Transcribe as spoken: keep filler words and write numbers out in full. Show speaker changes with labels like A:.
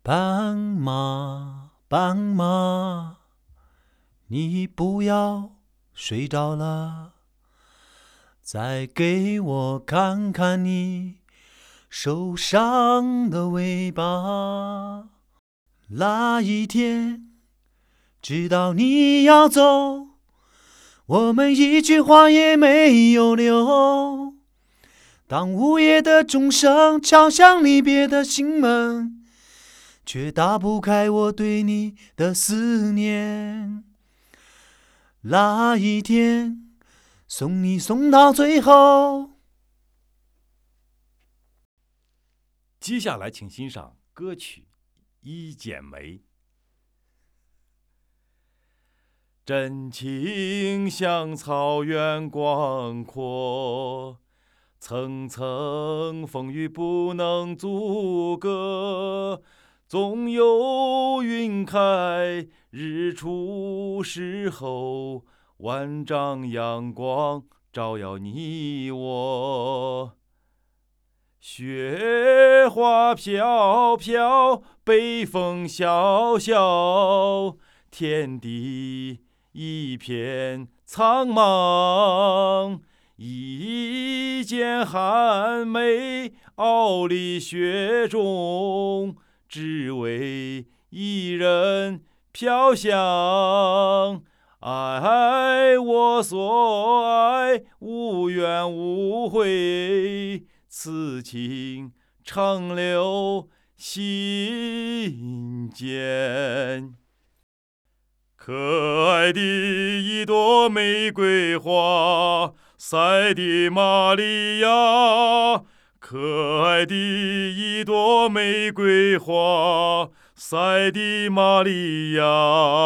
A: 斑马，斑马，你不要睡着了，再给我看看你受伤的尾巴。那一天，知道你要走，我们一句话也没有留。当午夜的钟声敲响离别的心门，却打不开我对你的思念。那一天，送你送到最后。
B: 接下来请欣赏歌曲《一剪梅》。真情像草原广阔，层层风雨不能阻隔，总有云开日出时候，万丈阳光照耀你我。雪花飘飘，北风萧萧，天地一片苍茫。一剪寒梅，傲立雪中，只为一人飘香。爱我所爱，无怨无悔，此情长留心间。可爱的一朵玫瑰花，塞的玛利亚。可爱的一朵玫瑰花，塞的玛利亚。